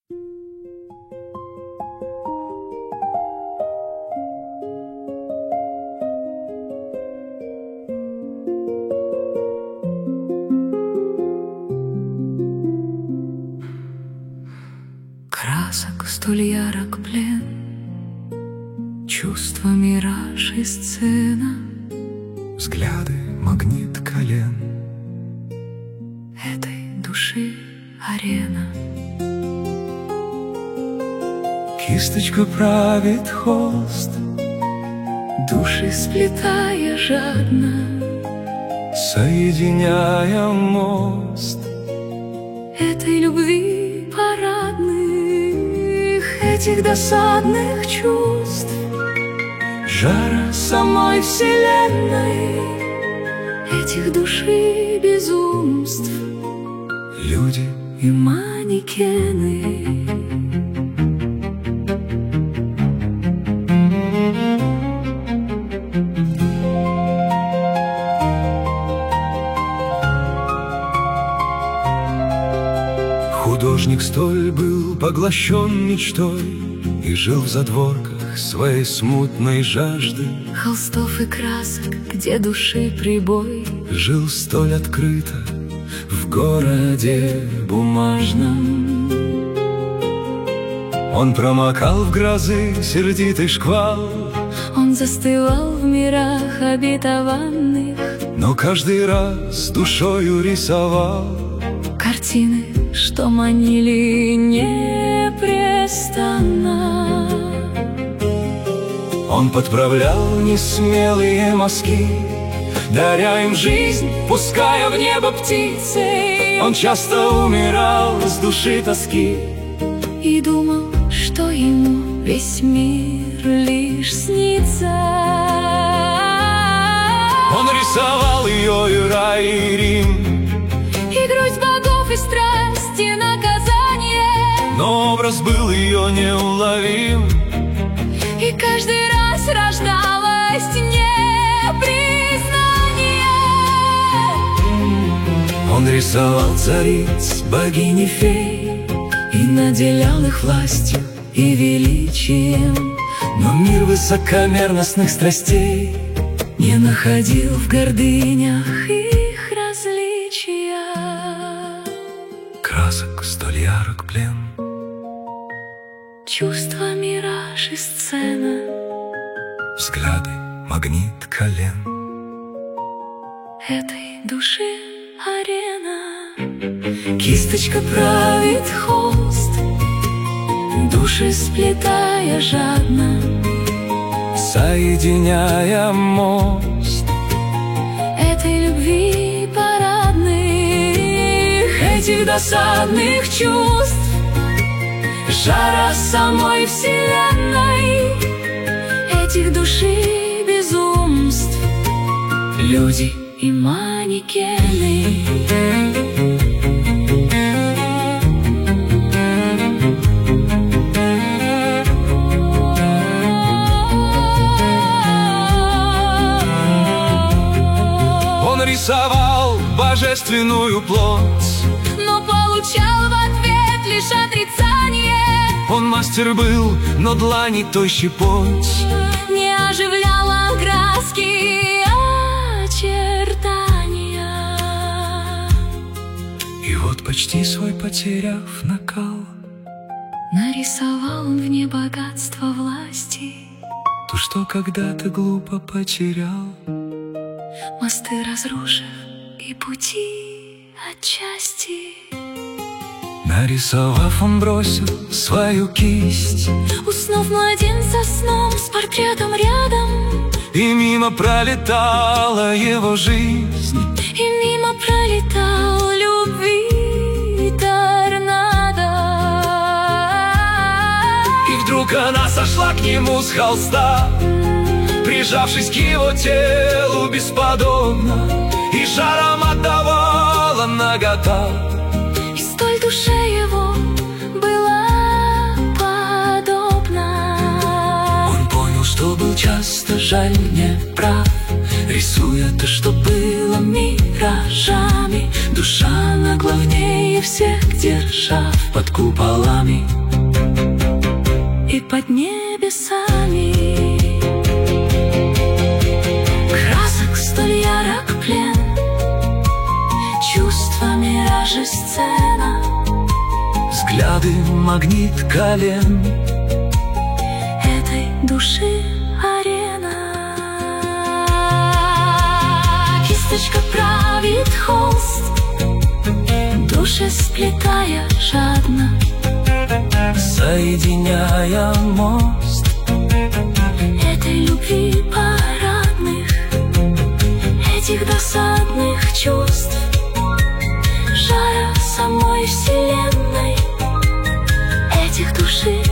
Красок столь ярок плен, чувства, мираж и сцена, взгляды, магнит колен этой души арена. Кисточка правит холст, души сплетая жадно, соединяя мост этой любви парадных, этих досадных чувств, жара самой вселенной, этих души безумств, люди и манекены. Художник столь был поглощен мечтой и жил в задворках своей смутной жажды. Холстов и красок, где души прибой, Жил столь открыто в городе бумажном. Он промокал в грозы сердитый шквал, он застывал в мирах обетованных, но каждый раз душою рисовал картины, что манили непрестанно. Он подправлял несмелые мазки, даря им жизнь, пуская в небо птицы. Он часто умирал с души тоски и думал, что ему весь мир лишь снится. Он рисовал ее и рай, и Рим, и грусть богов, и страсть, и наказание, но образ был ее неуловим, и каждый раз рождалось непризнание. Он рисовал цариц, богини, фей и наделял их властью и величием, но мир высокомерностных страстей не находил в гордынях их различия. Красок столь ярок плен, чувства, мираж и сцена, взгляды, магнит колен этой души арена. Кисточка правит холст, души сплетая жадно, соединяя мост этой любви парадных, этих досадных чувств, жара самой вселенной, этих души безумств, люди и манекены. Он рисовал божественную плоть, но получал в ответ лишь отрицание. Он мастер был, но длани той щепоть Не оживляла краски очертания. И вот почти свой потеряв накал, нарисовал он в ней богатство власти, то, что когда-то глупо потерял. мосты разрушив и пути отчасти. Нарисовав, он бросил свою кисть, Уснув младенца сном с портретом рядом, и мимо пролетала его жизнь, и мимо пролетал любви торнадо. и вдруг она сошла к нему с холста, прижавшись к его телу бесподобно, и жаром отдавала нагота. И столь душе его была подобна. Он понял, что был часто жаль, не прав, рисуя то, что было миражами. Душа на главнее всех держа под куполами и под небесами. Красок столь ярок плен, чувства миражи сцена, взгляды магнит колен этой души арена. Кисточка правит холст, души сплетая жадно, соединяя мост этой любви парадных, этих досадных чувств, жара самой вселенной, этих души